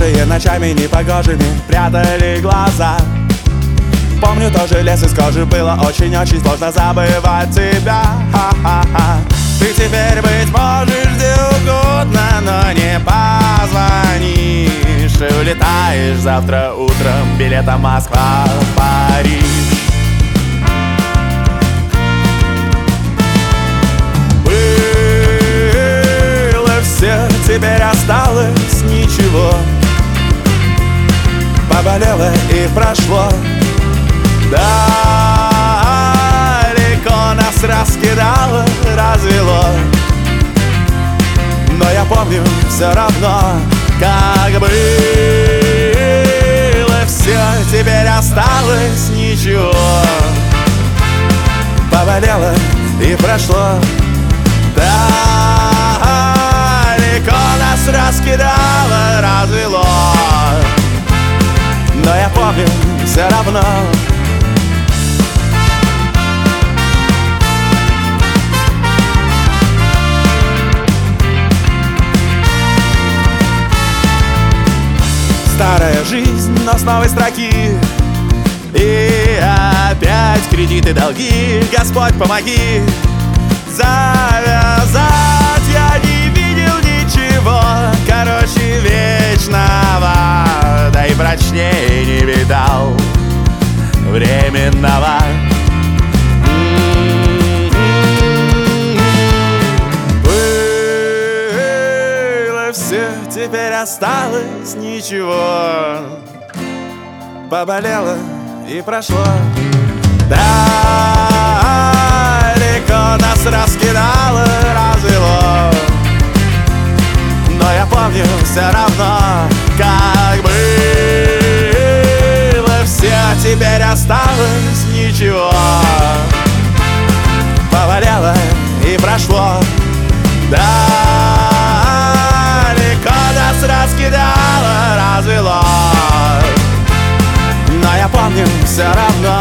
Белые ночами непогожими прятали глаза. Помню, тоже лес из кожи, было очень-очень сложно забывать тебя. Ха-ха-ха. Ты теперь, быть можешь, где угодно, но не позвонишь. И улетаешь завтра утром билетом Москва-Париж. Было все, теперь осталось ничего. Поболело и прошло. Далеко нас раскидало, развело. Но я помню все равно, как было все, теперь осталось ничего. Поболело и прошло. Далеко нас раскидало, развело. Но я помню все равно. Старая жизнь, но с новой строки. И опять кредиты, долги. Господь, помоги завязать. Я не видел ничего, короче, вечного. Да и прочнее не видал временного. Все, теперь осталось ничего. Поболело и прошло. Далеко нас раскидало, развело. Но я помню все равно, как было все, теперь осталось ничего. Поболело и прошло. Нас раскидало, развело. Но я помню все равно.